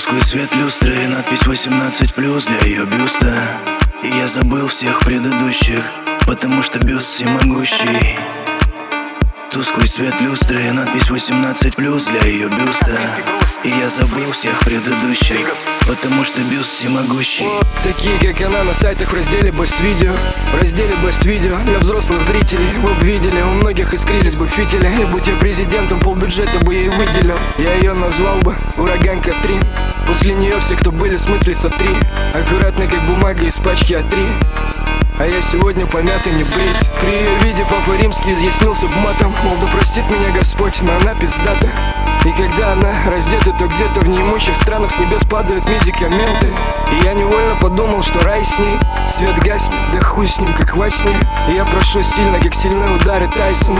Тусклый свет люстры и надпись 18+ для ее бюста. И я забыл всех предыдущих, потому что бюст всемогущий. Тусклый свет люстры и надпись 18+ для ее бюста. И я забыл всех предыдущих, потому что бюст всемогущий. Такие как она на сайтах в разделе Best Video. В разделе Best Video для взрослых зрителей. Вы б видели, у многих искрились бы фитили. И будь я президентом, полбюджета бы ей выделил. Я ее назвал бы Ураган Катрин. После нее все, кто были, в смысле сотри. Аккуратно как бумага из пачки А3. А я сегодня помятый, не брит. При ее виде Папа Римский изъяснился б матом. Мол, да простит меня Господь, но она пиздата. И когда она раздета, то где-то в неимущих странах с небес падают медикаменты. И я невольно подумал, что рай с ней. Свет гаснет, да хуй с ним, как во сне. И я прошу сильно, как сильные удары Тайсона.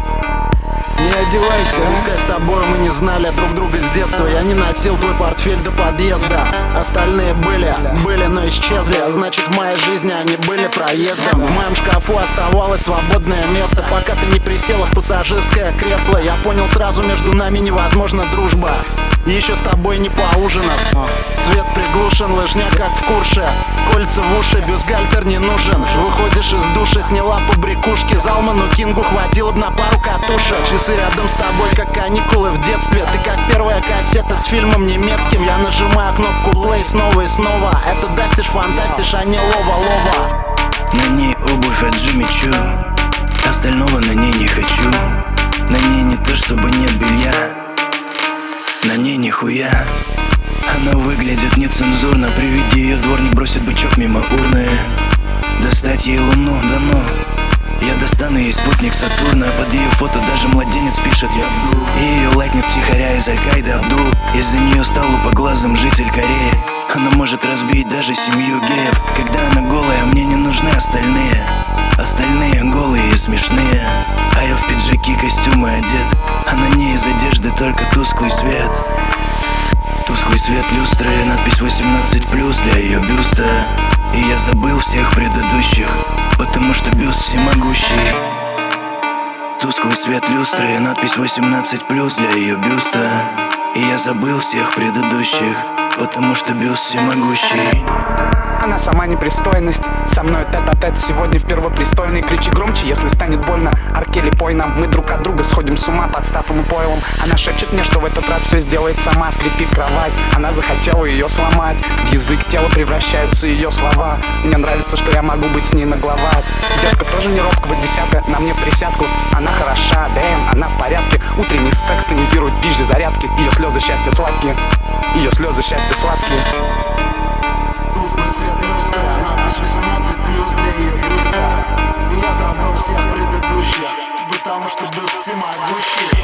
Не одевайся, Пускай с тобой мы не знали друг друга с детства. Я не носил твой портфель до подъезда. Остальные были, но исчезли. А значит, в моей жизни они были проездом. В моем шкафу оставалось свободное место, пока ты не присела в пассажирское кресло. Я понял сразу, между нами невозможна дружба. Еще с тобой не поужинав. Свет приглушен, лыжня как в Курше. Кольца в уши, бюстгальтер не нужен. Выходишь из душа, сняла побрякушки. Залману Кингу хватило б на пару катушек. Часы рядом с тобой, как каникулы в детстве. Ты как первая кассета с фильмом немецким. Я нажимаю кнопку play снова и снова. Это дастишь, фантастиш, а не лова-лова. На ней обувь от Джимми Чу. Остального на ней не хочу. На ней не то, чтобы нет белья. На ней нихуя. Она выглядит нецензурно. При виде ее дворник бросит бычок мимо урны. Достать ей луну, да ну. Я достану ей спутник Сатурна. Под ее фото даже младенец пишет «Я вду». И ее лайкнет втихаря из Аль-Каиды Абдул. Из-за нее стал лупоглазым житель Кореи. Она может разбить даже семью геев. Когда она голая, мне не нужны остальные. Остальные голые и смешные. А я в пиджаки, костюмы одет. А на ней из одежды только тусклый свет. Тусклый свет люстры и надпись 18+ для ее бюста. И я забыл всех предыдущих, потому что бюст всемогущий. Тусклый свет люстры и надпись 18+ для ее бюста. И я забыл всех предыдущих, потому что бюст всемогущий. Она сама непристойность. Со мной тет-а-тет сегодня в первопрестольной. Кричи громче, если станет больно. Аркели, пой нам, мы друг от друга сходим с ума под стафом и пойлом. Она шепчет мне, что в этот раз все сделает сама. Скрипит кровать, она захотела ее сломать. В язык тела превращаются ее слова. Мне нравится, что я могу быть с ней нагловат. Детка тоже не робкого десятка, на мне в присядку. Она хороша, дэм, она в порядке. Утренний секс тонизирует пизжи зарядки. Ее слезы счастья сладкие. Ее слезы счастья сладкие. Тусклый свет люстры, надпись 18+ для ее бюста. И я забыл всех предыдущих, потому что бюст всемогущий.